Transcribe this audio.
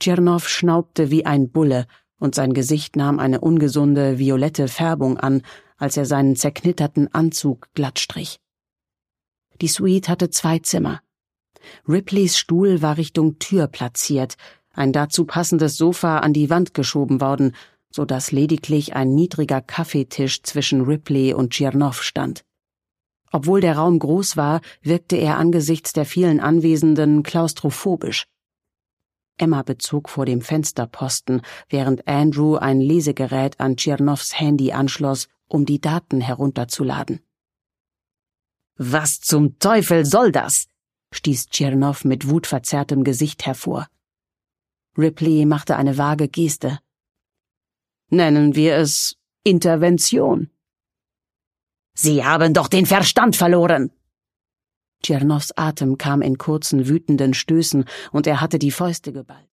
Tschirnow schnaubte wie ein Bulle, und sein Gesicht nahm eine ungesunde, violette Färbung an, als er seinen zerknitterten Anzug glattstrich. Die Suite hatte 2 Zimmer. Ripleys Stuhl war Richtung Tür platziert, ein dazu passendes Sofa an die Wand geschoben worden, so dass lediglich ein niedriger Kaffeetisch zwischen Ripley und Tschirnow stand. Obwohl der Raum groß war, wirkte er angesichts der vielen Anwesenden klaustrophobisch. Emma bezog vor dem Fensterposten, während Andrew ein Lesegerät an Tschirnows Handy anschloss, um die Daten herunterzuladen. »Was zum Teufel soll das?« stieß Tschirnow mit wutverzerrtem Gesicht hervor. Ripley machte eine vage Geste. »Nennen wir es Intervention.« »Sie haben doch den Verstand verloren!« Tschirnows Atem kam in kurzen, wütenden Stößen, und er hatte die Fäuste geballt.